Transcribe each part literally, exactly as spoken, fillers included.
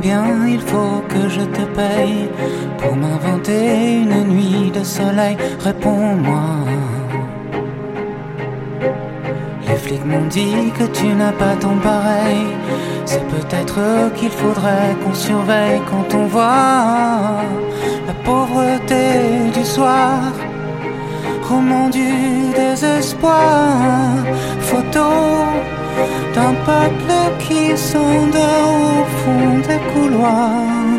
combien il faut que je te paye pour m'inventer une nuit de soleil? Réponds-moi. Les flics m'ont dit que tu n'as pas ton pareil. C'est peut-être qu'il faudrait qu'on surveille quand on voit la pauvreté du soir. Roman du désespoir, photo d'un peuple qui s'endort au fond des couloirs.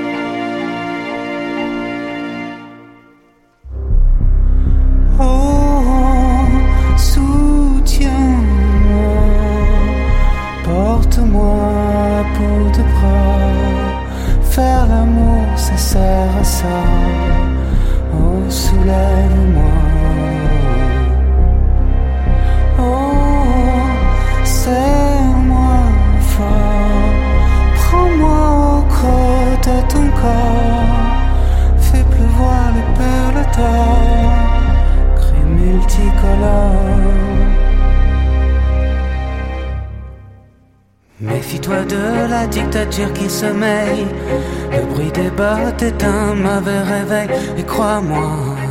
Oh, soutiens-moi, porte-moi à bout de bras. Faire l'amour, ça sert à ça. Oh, soulève-moi. Serre-moi fort, prends-moi au creux de ton corps, fais pleuvoir les perles d'or, cris multicolores. Méfie-toi de la dictature qui sommeille, le bruit des bottes est un mauvais réveil, et crois-moi,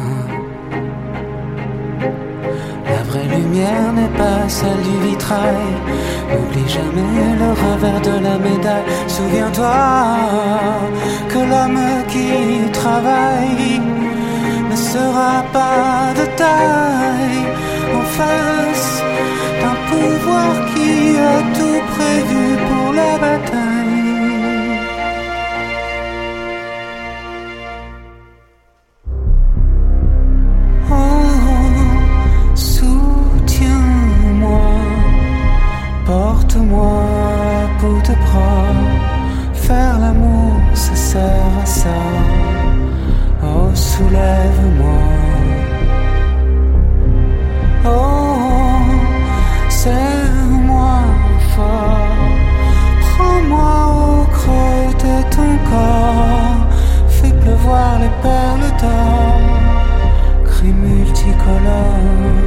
la vraie lumière n'est pas celle du vitrail. N'oublie jamais le revers de la médaille. Souviens-toi que l'homme qui travaille ne sera pas de taille en face d'un pouvoir qui a tout prévu pour la bataille. Porte-moi à bout de bras, faire l'amour, ça sert à ça. Oh, soulève-moi. Oh, serre-moi fort, prends-moi au creux de ton corps, fais pleuvoir les perles d'or, cris multicolores.